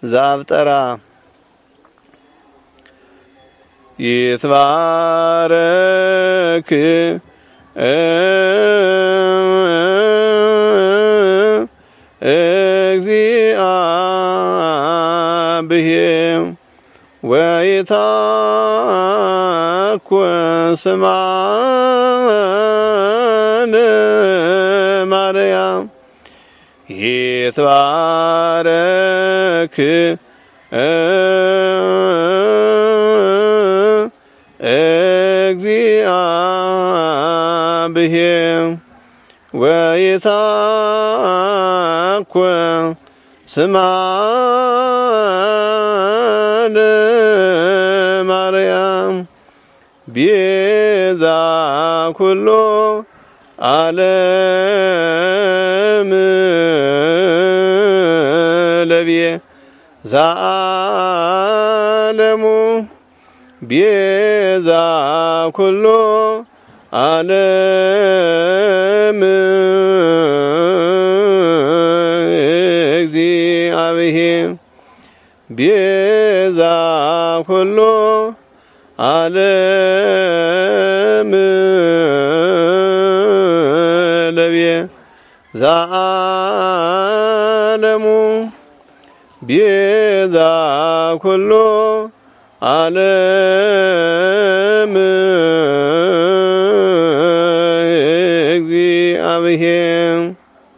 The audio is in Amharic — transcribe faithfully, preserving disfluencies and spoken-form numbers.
ዛብጠራ ይትባረክ እግዚአብሔር ወይትሐኮን ስምዐ ማርያም ይትባረክ እግዚአብሔር ወይትሐኮን ስምዐ ማርያም ቤዛ ኩሉ ዓለም ለቤዛ ዓለሙ ቤዛ ኩሉ ዓለም እግዚአብሔር ቤዛ ኩሉ ዓለም ለቤዛ ዓለሙ ቤዛ ኩሉ ዓለም